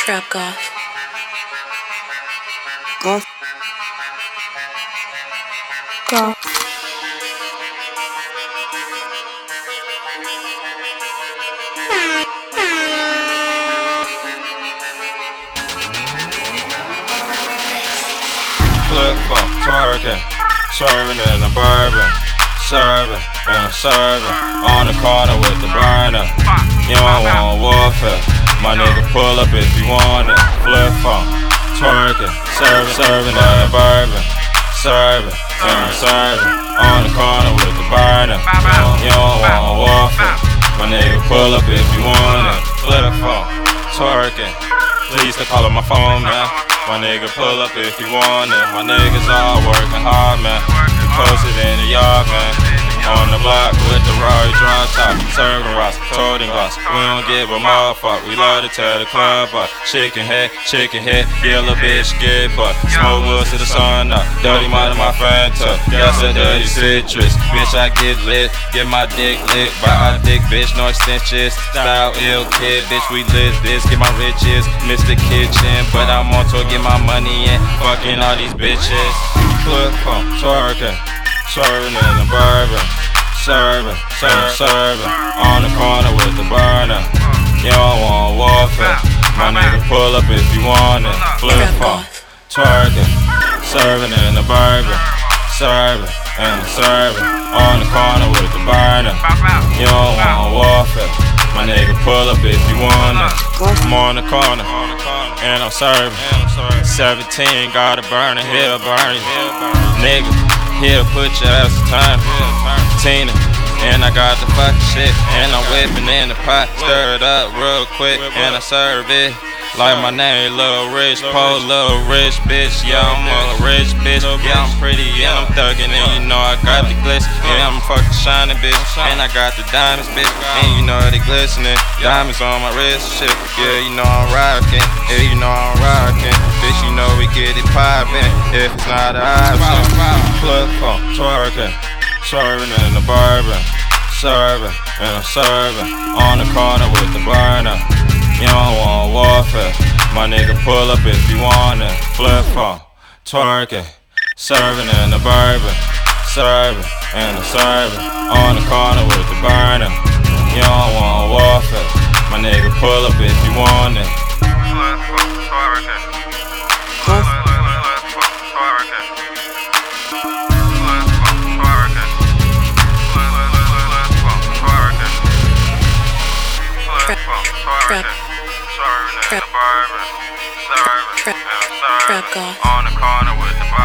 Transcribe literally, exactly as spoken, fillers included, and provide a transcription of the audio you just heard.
Trap goth. Goth. Goth. Flip phone, twerking, serving in a bourbon, serving and I'm serving on the corner with the burner. You don't want warfare, my nigga pull up if you want it. Flip phone, twerking, serving, serving in a bourbon, serving and I'm serving on the corner with the burner. You don't want warfare, my nigga pull up if you want it. Flip phone, twerking, please to call up my phone, man. My nigga pull up if you want it. My niggas all working hard, man. We posted in the yard, man. On the block with the Rory drum top, serving rocks, toting glass. We don't give a motherfucker. We love to tear the club up. Chicken head, chicken head, yellow bitch, get butt. Smoke woods to the sun up. Dirty mind of my Fanta. That's a dirty citrus. Bitch, I get lit, get my dick lit by a dick, bitch, no extensions. Style ill kid, bitch, we live this. Get my riches, Mister Kitchen, but I'm on tour, get my money in. Fucking all these bitches. Flip phone, twerking, serving in the bourbon, serving, serving, serving on the corner with the burner. You don't want warfare, my nigga pull up if you want it. Flip phone, twerking, serving in the bourbon, serving and serving on the corner with the burner. You don't want warfare, my nigga pull up if you want it. I'm on the corner and I'm serving. seventeen got a burner, he'll burn you, nigga. He'll put your ass in time, Tina. And I got the fucking shit, and I'm whipping in the pot. Stir it up real quick, and I serve it like my name, Lil Rich, Pole, Lil Rich, bitch. Yeah, I'm a rich bitch. Yeah, I'm pretty, yeah, I'm thuggin', and you know I got the glitz. Yeah, I'm fucking shining, bitch. And I got the diamonds, bitch. And you know they glistening. Diamonds on my wrist, shit. Yeah, you know I'm rockin'. Yeah, you know I'm rockin'. Bitch, you know we get it poppin'. If it's not an option. Flip phone, twerking, serving in the bourbon, serving and I'm serving on the corner with the burner. You don't want warfare, my nigga pull up if you want it. Flip phone, twerking, serving in the bourbon, serving and I'm serving on the corner with the burner. You don't want warfare, my nigga pull up if you want it. Flip phone, twerking, flip phone, twerking, flip phone, twerking, flip phone, twerking, flip phone, twerking. Serving in the bourbon, serving and serving on the corner with the